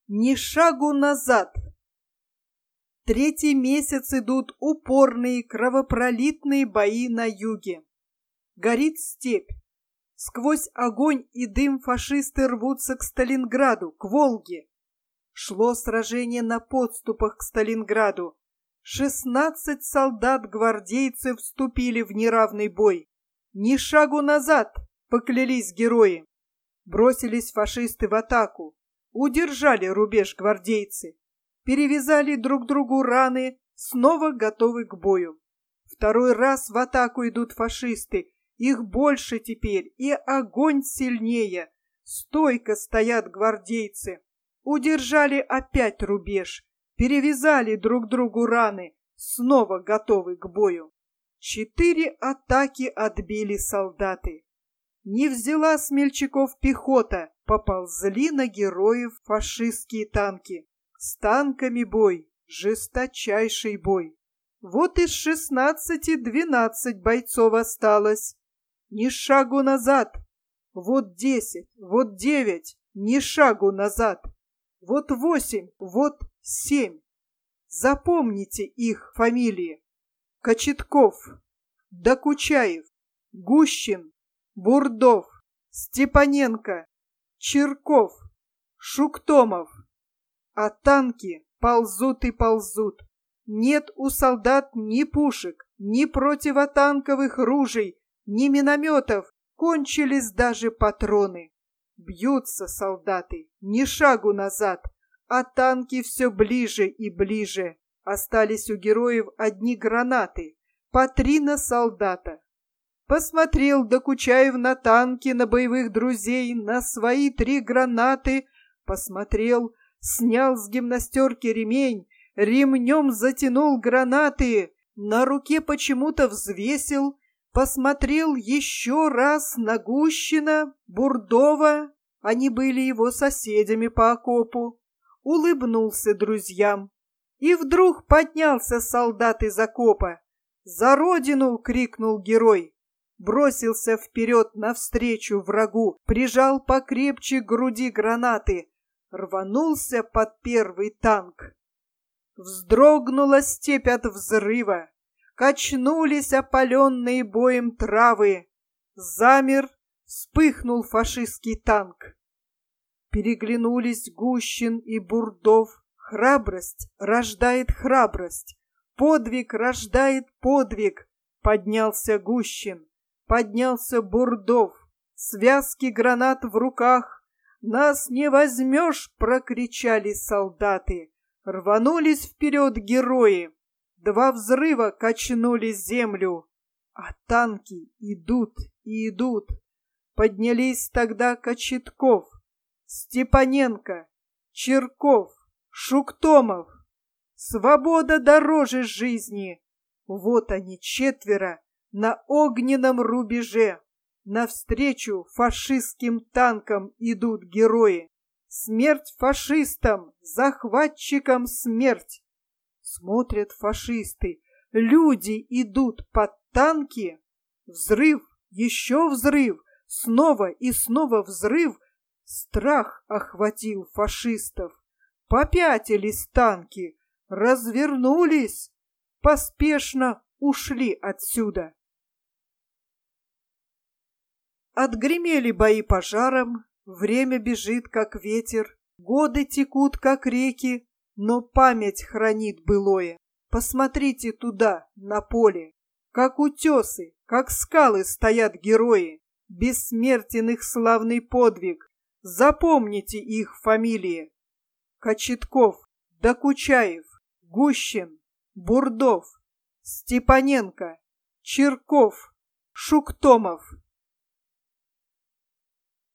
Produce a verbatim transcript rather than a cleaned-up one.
Ни шагу назад. Третий месяц идут упорные кровопролитные бои на юге. Горит степь. Сквозь огонь и дым фашисты рвутся к Сталинграду, к Волге. Шло сражение на подступах к Сталинграду. Шестнадцать солдат-гвардейцев вступили в неравный бой. Ни шагу назад, поклялись герои. Бросились фашисты в атаку. Удержали рубеж гвардейцы. Перевязали друг другу раны, снова готовы к бою. Второй раз в атаку идут фашисты. Их больше теперь, и огонь сильнее. Стойко стоят гвардейцы. Удержали опять рубеж. Перевязали друг другу раны, снова готовы к бою. Четыре атаки отбили солдаты. Не взяла смельчаков пехота, поползли на героев фашистские танки. С танками бой, жесточайший бой. Вот из шестнадцати двенадцать бойцов осталось. Ни шагу назад. Вот десять, вот девять, ни шагу назад. Вот восемь, вот семь. Запомните их фамилии. Кочетков, Докучаев, Гущин, Бурдов, Степаненко, Чирков, Шуктомов. А танки ползут и ползут. Нет у солдат ни пушек, ни противотанковых ружей, ни минометов. Кончились даже патроны. Бьются солдаты, ни шагу назад, а танки все ближе и ближе. Остались у героев одни гранаты, по три на солдата. Посмотрел Докучаев на танки, на боевых друзей, на свои три гранаты. Посмотрел, снял с гимнастерки ремень, ремнем затянул гранаты, на руке почему-то взвесил. Посмотрел еще раз на Гущина, Бурдова, они были его соседями по окопу, улыбнулся друзьям. И вдруг поднялся солдат из окопа. «За родину!» — крикнул герой. Бросился вперед навстречу врагу, прижал покрепче к груди гранаты, рванулся под первый танк. Вздрогнула степь от взрыва. Качнулись опаленные боем травы. Замер, вспыхнул фашистский танк. Переглянулись Гущин и Бурдов. Храбрость рождает храбрость. Подвиг рождает подвиг. Поднялся Гущин, поднялся Бурдов. Связки гранат в руках. «Нас не возьмешь!» — прокричали солдаты. Рванулись вперед герои. Два взрыва качнули землю, а танки идут и идут. Поднялись тогда Кочетков, Степаненко, Чирков, Шуктомов. Свобода дороже жизни. Вот они четверо на огненном рубеже. Навстречу фашистским танкам идут герои. Смерть фашистам, захватчикам смерть. Смотрят фашисты, люди идут под танки. Взрыв, еще взрыв, снова и снова взрыв. Страх охватил фашистов. Попятились танки, развернулись, поспешно ушли отсюда. Отгремели бои пожаром, время бежит, как ветер, годы текут, как реки, но память хранит былое. Посмотрите туда, на поле, как утесы, как скалы стоят герои. Бессмертен их славный подвиг, запомните их фамилии. Кочетков, Докучаев, Гущин, Бурдов, Степаненко, Чирков, Шуктомов.